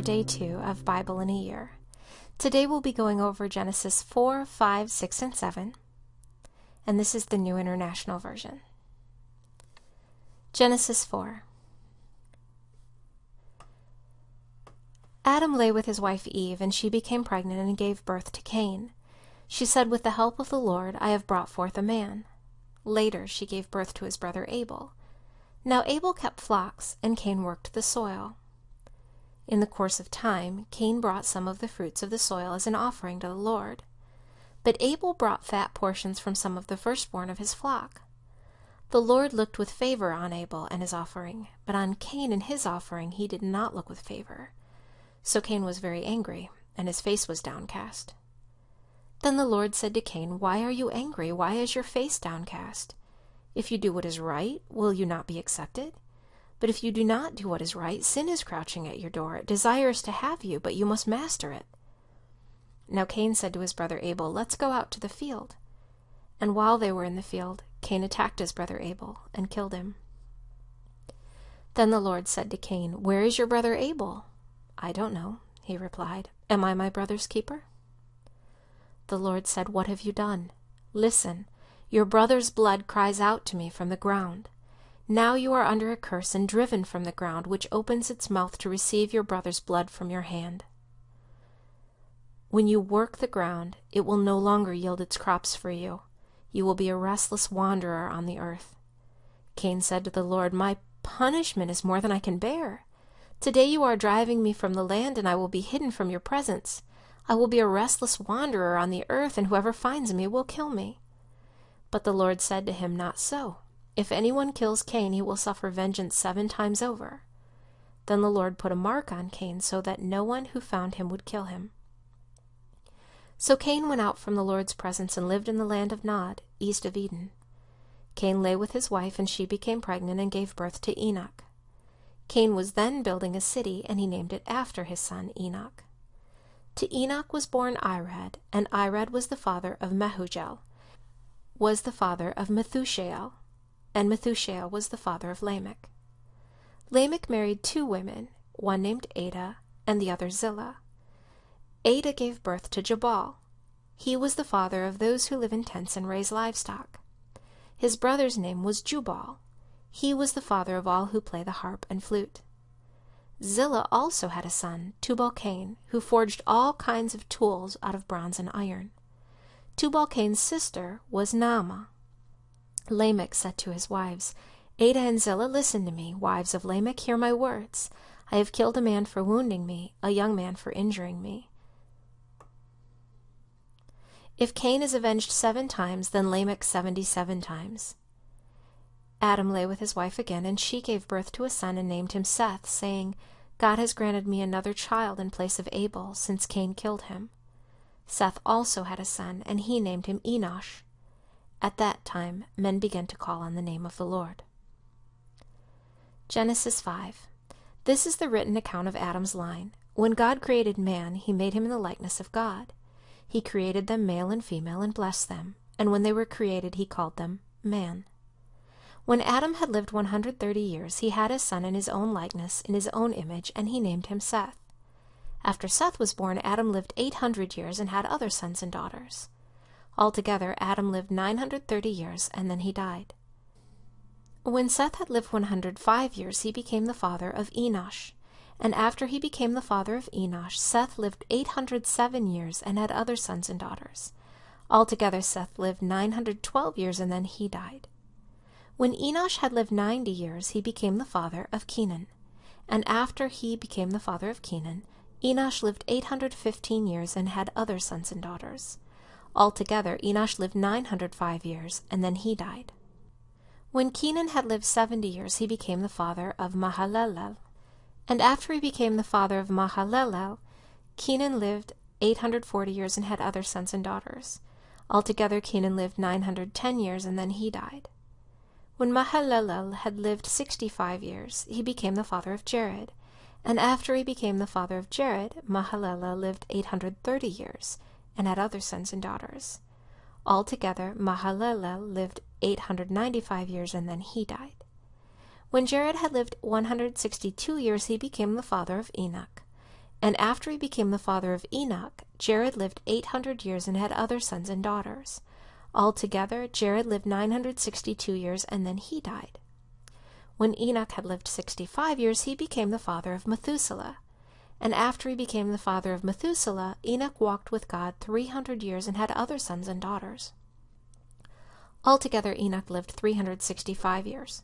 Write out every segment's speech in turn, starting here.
day 2 of Bible in a Year. Today we'll be going over Genesis 4, 5, 6, and 7, and this is the New International Version. Genesis 4. Adam lay with his wife Eve, and she became pregnant and gave birth to Cain. She said, "With the help of the Lord, I have brought forth a man." Later she gave birth to his brother Abel. Now Abel kept flocks, and Cain worked the soil. In the course of time, Cain brought some of the fruits of the soil as an offering to the Lord. But Abel brought fat portions from some of the firstborn of his flock. The Lord looked with favor on Abel and his offering, but on Cain and his offering he did not look with favor. So Cain was very angry, and his face was downcast. Then the Lord said to Cain, "Why are you angry? Why is your face downcast? If you do what is right, will you not be accepted? But if you do not do what is right, sin is crouching at your door. It desires to have you, but you must master it." Now Cain said to his brother Abel, "Let's go out to the field." And while they were in the field, Cain attacked his brother Abel and killed him. Then the Lord said to Cain, "Where is your brother Abel?" "I don't know," he replied. "Am I my brother's keeper?" The Lord said, "What have you done? Listen, your brother's blood cries out to me from the ground. Now you are under a curse and driven from the ground, which opens its mouth to receive your brother's blood from your hand. When you work the ground, it will no longer yield its crops for you. You will be a restless wanderer on the earth." Cain said to the Lord, "My punishment is more than I can bear. Today you are driving me from the land, and I will be hidden from your presence. I will be a restless wanderer on the earth, and whoever finds me will kill me." But the Lord said to him, "Not so. If anyone kills Cain, he will suffer vengeance 7 times over." Then the Lord put a mark on Cain so that no one who found him would kill him. So Cain went out from the Lord's presence and lived in the land of Nod, east of Eden. Cain lay with his wife, and she became pregnant and gave birth to Enoch. Cain was then building a city, and he named it after his son Enoch. To Enoch was born Irad, and Irad was the father of Mehujael, was the father of Methushael, and Methushael was the father of Lamech. Lamech married 2 women, one named Ada and the other Zillah. Ada gave birth to Jabal. He was the father of those who live in tents and raise livestock. His brother's name was Jubal. He was the father of all who play the harp and flute. Zillah also had a son, Tubal-Cain, who forged all kinds of tools out of bronze and iron. Tubal-Cain's sister was Naamah. Lamech said to his wives, "Ada and Zillah, listen to me. Wives of Lamech, hear my words. I have killed a man for wounding me, a young man for injuring me. If Cain is avenged 7 times, then Lamech 77 times. Adam lay with his wife again, and she gave birth to a son and named him Seth, saying, "God has granted me another child in place of Abel, since Cain killed him." Seth also had a son, and he named him Enosh. At that time, men began to call on the name of the Lord. Genesis 5. This is the written account of Adam's line. When God created man, he made him in the likeness of God. He created them male and female and blessed them, and when they were created, he called them man. When Adam had lived 130 years, he had a son in his own likeness, in his own image, and he named him Seth. After Seth was born, Adam lived 800 years and had other sons and daughters. Altogether, Adam lived 930 years, and then he died. When Seth had lived 105 years, he became the father of Enosh. And after he became the father of Enosh, Seth lived 807 years and had other sons and daughters. Altogether, Seth lived 912 years, and then he died. When Enosh had lived 90 years, he became the father of Kenan. And after he became the father of Kenan, Enosh lived 815 years and had other sons and daughters. Altogether, Enosh lived 905 years, and then he died. When Kenan had lived 70 years, he became the father of Mahalalel. And after he became the father of Mahalalel, Kenan lived 840 years and had other sons and daughters. Altogether, Kenan lived 910 years, and then he died. When Mahalalel had lived 65 years, he became the father of Jared. And after he became the father of Jared, Mahalalel lived 830 years and had other sons and daughters. Altogether, Mahalalel lived 895 years, and then he died. When Jared had lived 162 years, he became the father of Enoch. And after he became the father of Enoch, Jared lived 800 years and had other sons and daughters. Altogether, Jared lived 962 years, and then he died. When Enoch had lived 65 years, he became the father of Methuselah. And after he became the father of Methuselah, Enoch walked with God 300 years and had other sons and daughters. Altogether, Enoch lived 365 years.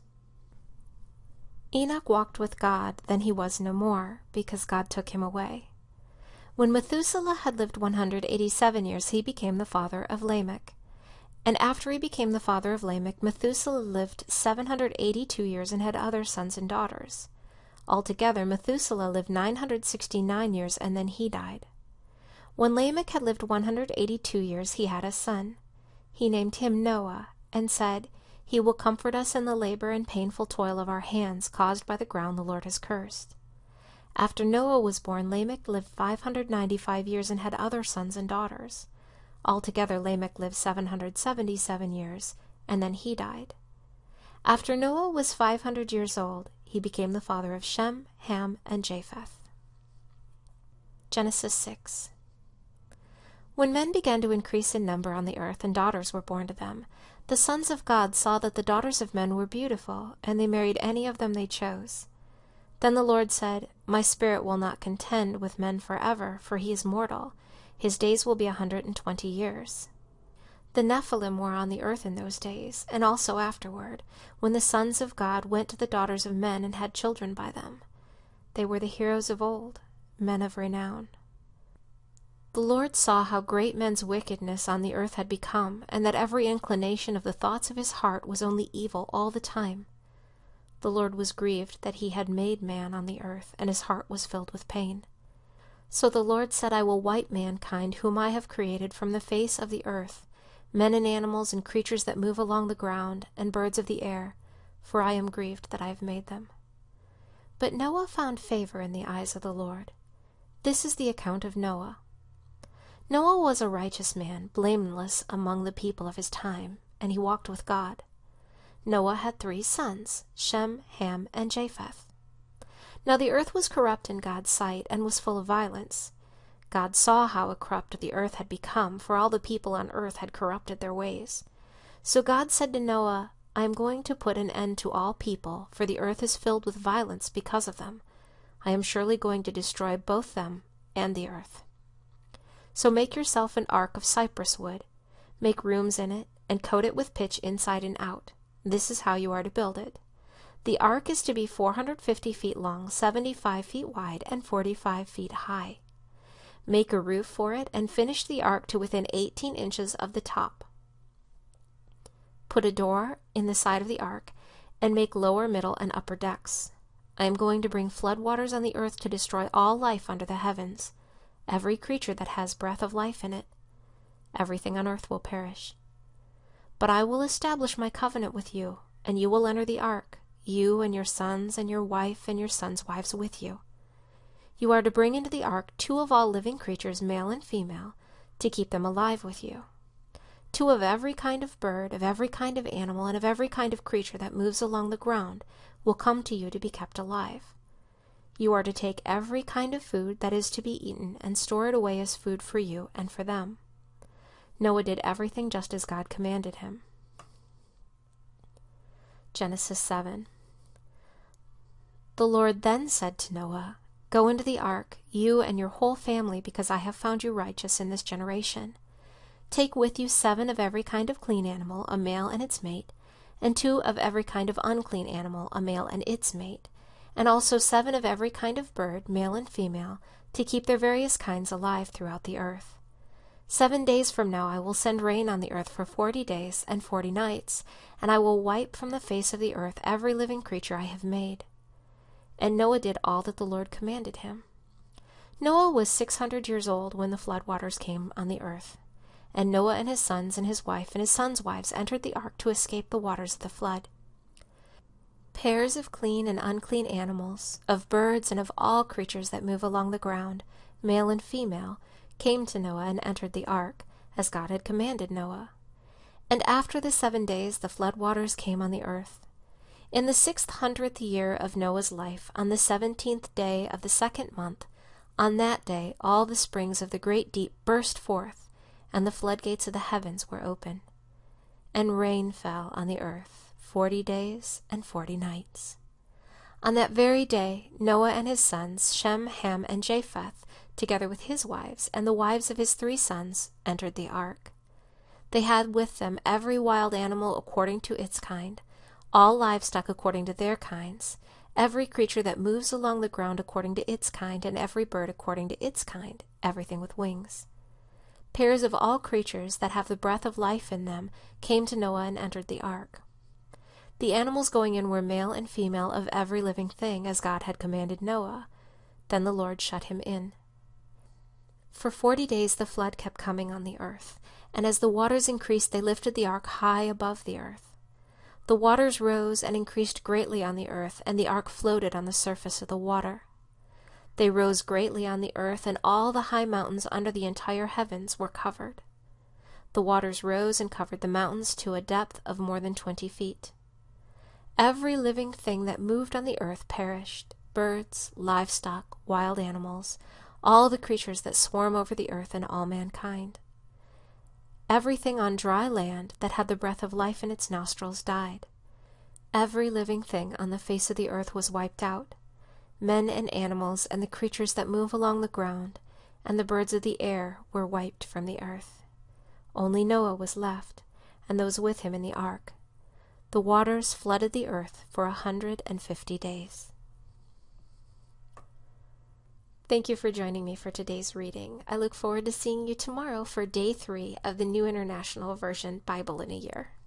Enoch walked with God, then he was no more, because God took him away. When Methuselah had lived 187 years, he became the father of Lamech. And after he became the father of Lamech, Methuselah lived 782 years and had other sons and daughters. Altogether, Methuselah lived 969 years, and then he died. When Lamech had lived 182 years, he had a son. He named him Noah, and said, "He will comfort us in the labor and painful toil of our hands, caused by the ground the Lord has cursed." After Noah was born, Lamech lived 595 years and had other sons and daughters. Altogether, Lamech lived 777 years, and then he died. After Noah was 500 years old, he became the father of Shem, Ham, and Japheth. Genesis 6. When men began to increase in number on the earth and daughters were born to them, the sons of God saw that the daughters of men were beautiful, and they married any of them they chose. Then the Lord said, "My spirit will not contend with man forever, for he is mortal. His days will be 120 years. The Nephilim were on the earth in those days, and also afterward, when the sons of God went to the daughters of men and had children by them. They were the heroes of old, men of renown. The Lord saw how great men's wickedness on the earth had become, and that every inclination of the thoughts of his heart was only evil all the time. The Lord was grieved that he had made man on the earth, and his heart was filled with pain. So the Lord said, I will wipe mankind, whom I have created, from the face of the earth, men and animals and creatures that move along the ground, and birds of the air, for I am grieved that I have made them. But Noah found favor in the eyes of the Lord. This is the account of Noah. Noah was a righteous man, blameless among the people of his time, and he walked with God. Noah had 3 sons, Shem, Ham, and Japheth. Now the earth was corrupt in God's sight, and was full of violence. God saw how corrupt the earth had become, for all the people on earth had corrupted their ways. So God said to Noah, I am going to put an end to all people, for the earth is filled with violence because of them. I am surely going to destroy both them and the earth. So make yourself an ark of cypress wood. Make rooms in it, and coat it with pitch inside and out. This is how you are to build it. The ark is to be 450 feet long, 75 feet wide, and 45 feet high. Make a roof for it, and finish the ark to within 18 inches of the top. Put a door in the side of the ark, and make lower, middle, and upper decks. I am going to bring floodwaters on the earth to destroy all life under the heavens, every creature that has breath of life in it. Everything on earth will perish. But I will establish my covenant with you, and you will enter the ark, you and your sons and your wife and your sons' wives with you. You are to bring into the ark 2 of all living creatures, male and female, to keep them alive with you. 2 of every kind of bird, of every kind of animal, and of every kind of creature that moves along the ground will come to you to be kept alive. You are to take every kind of food that is to be eaten and store it away as food for you and for them. Noah did everything just as God commanded him. Genesis 7. The Lord then said to Noah, Go into the ark, you and your whole family, because I have found you righteous in this generation. Take with you 7 of every kind of clean animal, a male and its mate, and 2 of every kind of unclean animal, a male and its mate, and also 7 of every kind of bird, male and female, to keep their various kinds alive throughout the earth. 7 days from now I will send rain on the earth for 40 days and 40 nights, and I will wipe from the face of the earth every living creature I have made. And Noah did all that the Lord commanded him. Noah was 600 years old when the floodwaters came on the earth. And Noah and his sons and his wife and his sons' wives entered the ark to escape the waters of the flood. Pairs of clean and unclean animals, of birds and of all creatures that move along the ground, male and female, came to Noah and entered the ark, as God had commanded Noah. And after the 7 days the floodwaters came on the earth. In the 600th year of Noah's life, on the 17th day of the 2nd month, On that day all the springs of the great deep burst forth, and the floodgates of the heavens were open. And rain fell on the earth 40 days and 40 nights. On that very day Noah and his sons, Shem, Ham, and Japheth, together with his wives and the wives of his 3 sons, entered the ark. They had with them every wild animal according to its kind, all livestock according to their kinds, every creature that moves along the ground according to its kind, and every bird according to its kind, everything with wings. Pairs of all creatures that have the breath of life in them came to Noah and entered the ark. The animals going in were male and female of every living thing, as God had commanded Noah. Then the Lord shut him in. For 40 days the flood kept coming on the earth, and as the waters increased they lifted the ark high above the earth. The waters rose and increased greatly on the earth, and the ark floated on the surface of the water. They rose greatly on the earth, and all the high mountains under the entire heavens were covered. The waters rose and covered the mountains to a depth of more than 20 feet. Every living thing that moved on the earth perished, birds, livestock, wild animals, all the creatures that swarm over the earth, and all mankind. Everything on dry land that had the breath of life in its nostrils died. Every living thing on the face of the earth was wiped out, men and animals and the creatures that move along the ground, and the birds of the air were wiped from the earth. Only Noah was left, and those with him in the ark. The waters flooded the earth for 150 days. Thank you for joining me for today's reading. I look forward to seeing you tomorrow for Day 3 of the New International Version Bible in a Year.